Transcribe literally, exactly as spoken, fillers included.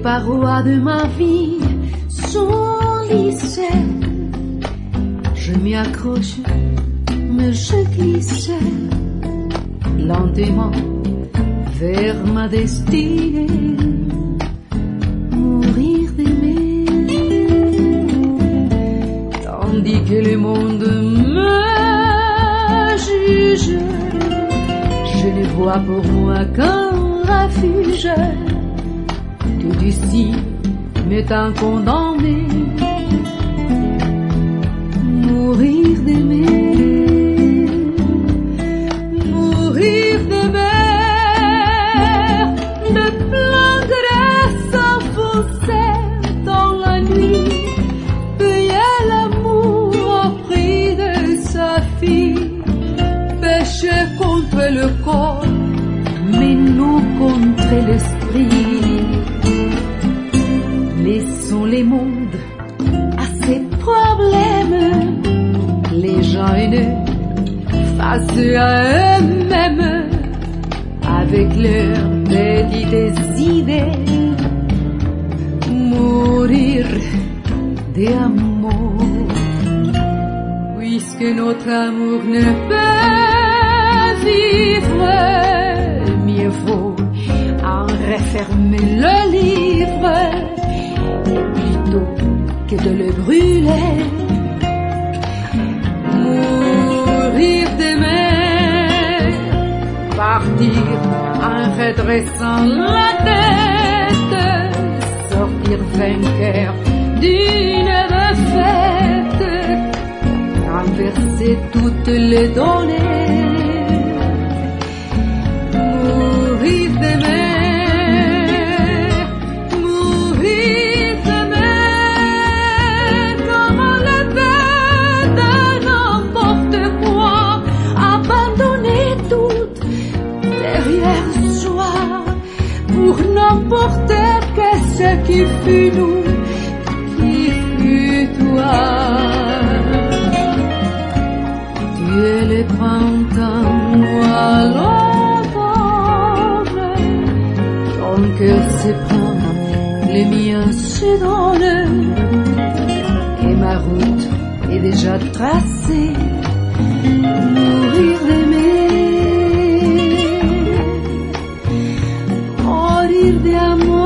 parois de ma vie sont lissées. Je m'y accroche, mais je glisse lentement vers ma destinée. Mourir d'aimer, tandis que le monde me juge. Je ne vois pour moi qu'un refuge. Tout ici m'étant condamné. Mourir d'aimer, mourir d'aimer, de pleurer s'enfoncer dans la nuit, payer l'amour au prix de sa fille, pécher contre le corps, mais non contre l'esprit. Laissons les mondes à ses problèmes, les gens haineux face à eux-mêmes, avec leurs petites idées. Mourir d'amour, puisque notre amour ne peut vivre, mieux vaut en refermer le livre, et plutôt que de le brûler. Mourir d'aimer, partir en redressant la tête, sortir vainqueur d'une défaite, renverser toutes les données. Mourir d'aimer, mourir d'aimer, comme le fait de n'importe quoi, abandonner tout derrière soi, pour n'emporter que ce qui fut nous, qui fut toi. Tu es le printemps, moi l'automne, ton cœur se prend, le mien se donne, et ma route est déjà tracée. Mourir d'aimer, mourir d'amour.